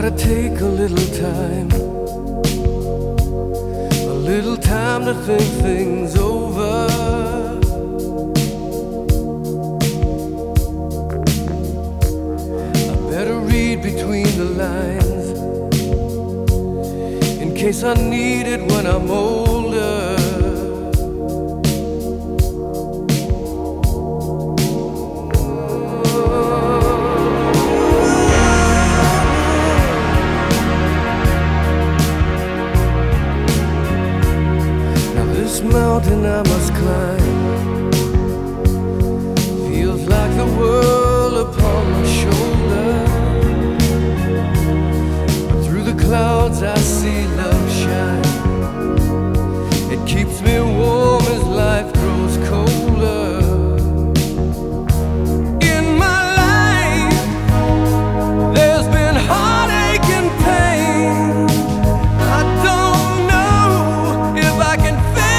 Gotta take a little time to think things over. I better read between the lines in case I need it when I'm older. This mountain I must climb feels like the world upon my shoulder, but through the clouds I see love shine. It keeps me warm as life grows colder. In my life there's been heartache and pain. I don't know if I can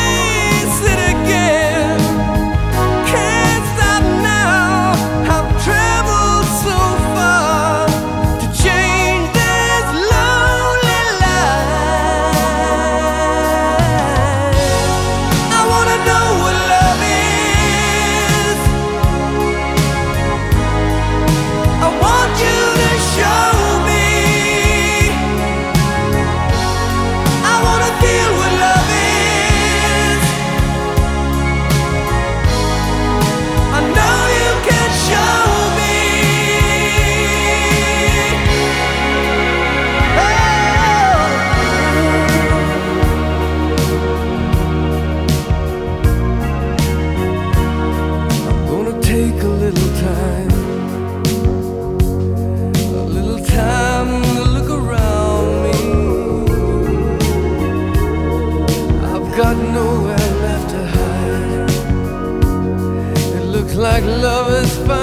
take a little time to look around me. I've got nowhere left to hide. It looks like love is fine.